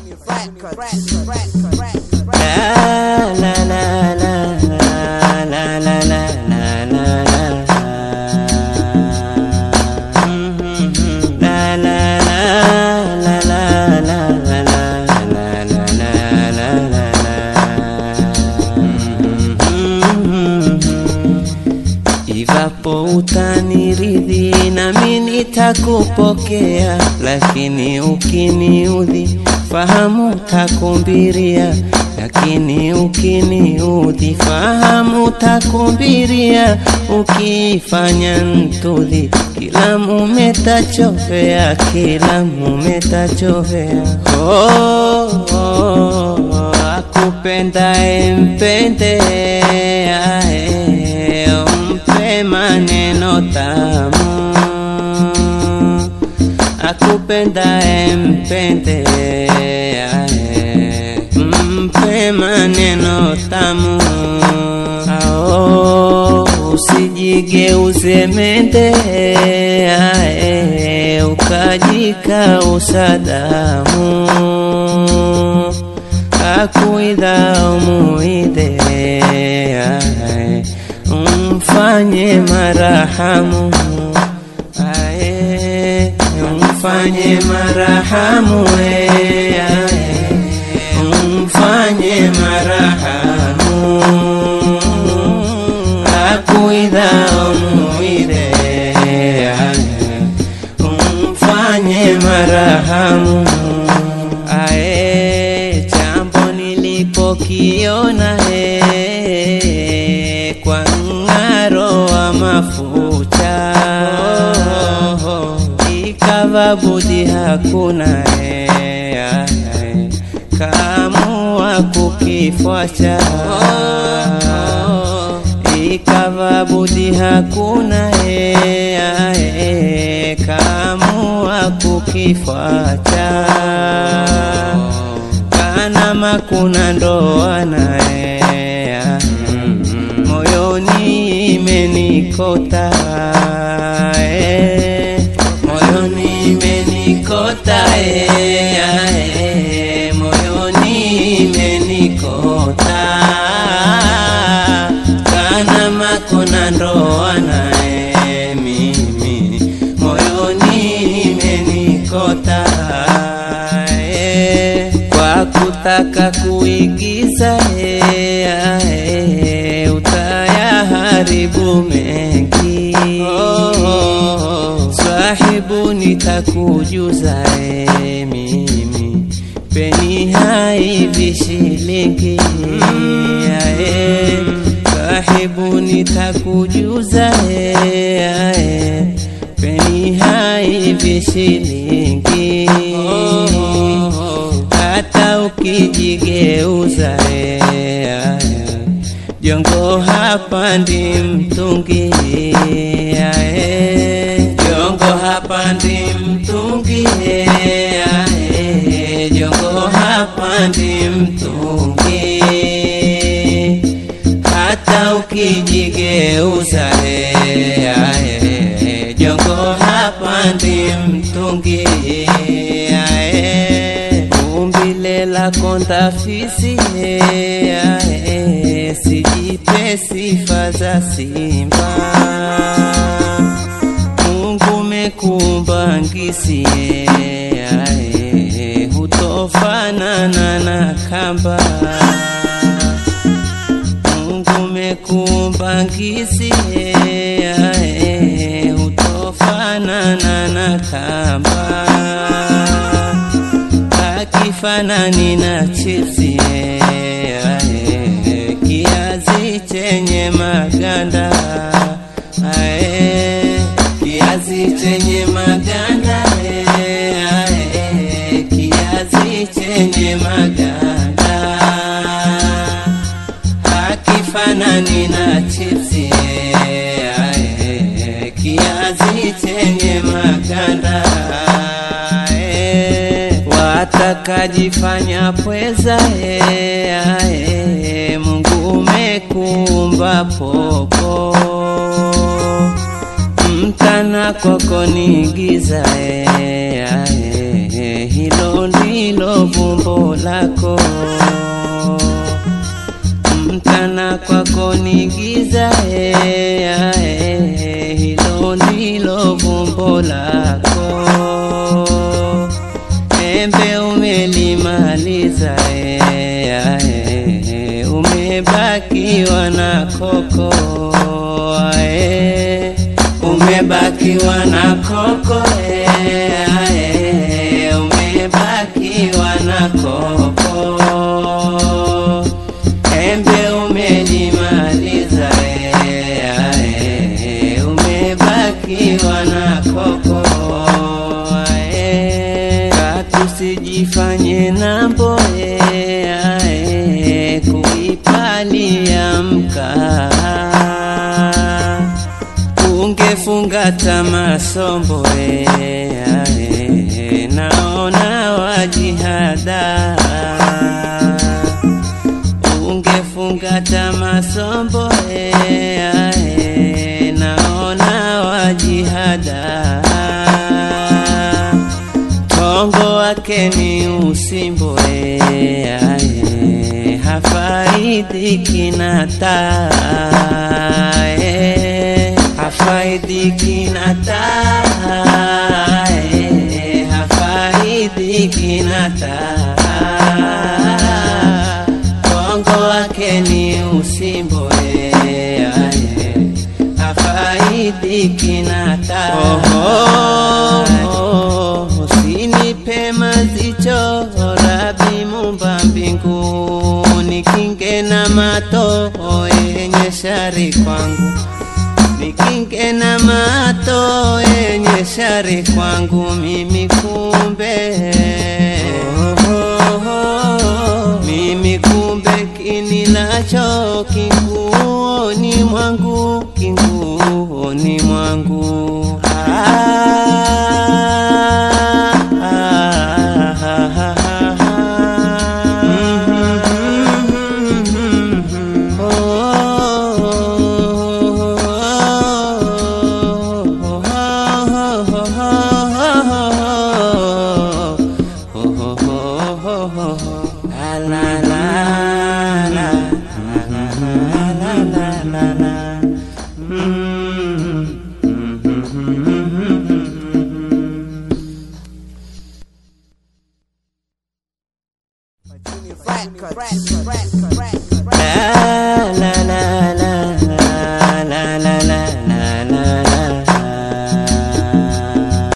Iwapo utaniridhi nami nitakupokea, lakini ukiniudhi fahamu takumbiria, lakini ukiniudhi fahamu takumbiria. Ukifanya ntudhi kila mume tachovea, kila mume tachovea. Akupendae mpende, umpe maneno tamu. Akupendae mpende, umpe maneno tamu. Usijigeuze mende, ukajikausa damu. Akuidha umuide, umfanye marahamu. Umfanye marahamu, umfanye marahamu. Akuidha umuide, umfanye marahamu. Jambo nilipokiona kwa ng'aro wa mafuta, ikawa budi hakuna kamua kukifuata. Ikawa budi hakuna kamua kukifuata. Kana makuna ndoana, moyoni imenikota, moyoni imenikota, moyoni imenikota. Kana makuna ndoana, mimi moyoni imenikota. Kwa kutaka kuigiza utayaharibu mengi. Sahibu nitakujuza, mimi peni haivi shilingi. Sahibu nitakujuza, peni haivi shilingi. Hata ukijigeuza, jongo hapandi mtungi. Jongo hapandi mtungi, jongo hapandi mtungi. Hata ukijigeuza, jongo hapandi mtungi. Umbile lako ndafisi, sijipe sifa za simba. Mungu mekumba ngisi, hutofanana na kamba. Mungu mekumba ngisi, hutofanana na kamba. Akifanani na chipsi, kiazi chenye maganda. Kiazi chenye maganda, kiazi chenye maganda. Akifanani na chipsi, kiazi chenye maganda. Watakajifanya pweza, Mungu umekumba popo. Mtana kwako ni giza, hilo ndilo vumbo lako. Mtana kwako ni giza, hilo ndilo vumbo lako. Embe umelimaliza, umebakiwa na koko. Umebakiwa na koko, umebakiwa na koko. Embe umelimaliza, umebakiwa na koko. Katusijifanye nambo, kuipalia mkaa. Ungefunga tamasombo, naona wajihada. Ungefunga tamasombo, naona wajihada. Tongo wake ni usimbo, hafaidiki na taa, hafaidiki na taa, hafaidiki na taa. Tongo wake ni usimbo, hafaidiki na taa. Usinipe mazicho, Rabi Muumba mbinguni, kinge na mato yenye shari kwangu. Nikinge na mato yenye shari kwangu, mimi kumbe, mimi kumbe kinilacho kinguoni mwangu, kinguoni mwangu. Records.